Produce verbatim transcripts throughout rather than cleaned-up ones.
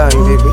time, baby.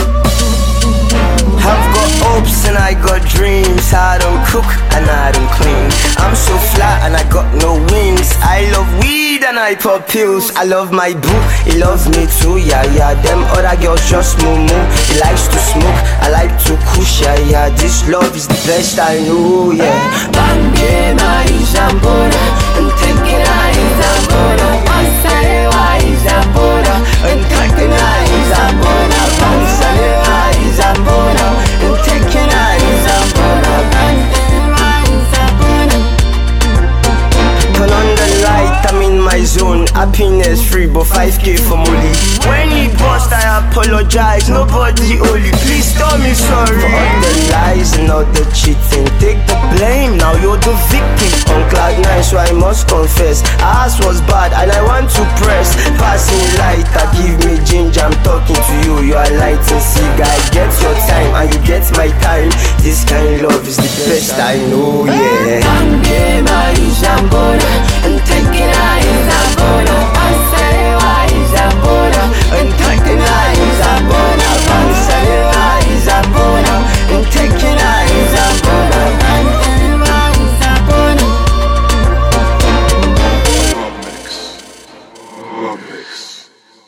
I've got hopes and I got dreams. I don't cook and I don't clean. I'm so flat and I got no wings. I love weed and I pop pills. I love my boo, he loves me too, yeah, yeah. Them other girls just moo moo. He likes to smoke, I like to kush, yeah, yeah. This love is the best I know, yeah. Bange na Isambora, Nteke na Isambora, Masarewa Isambora, Nteke na Isambora, Masarewa Isambora, Nteke na Isambora, Bange na Isambora. Turn on the light, I'm in my zone. Happiness free, but five K for Molly. When he bust, I apologize. Nobody holy, please tell me sorry for all the lies and all the cheating. Take the blame, now you're the victim. On cloud nine, so I must confess. Our ass was bad and I want to press. Passing light, that give me ginger. I'm talking to you, you are lighting cigar. I get your time and you get my time. This kind of love is the best I know.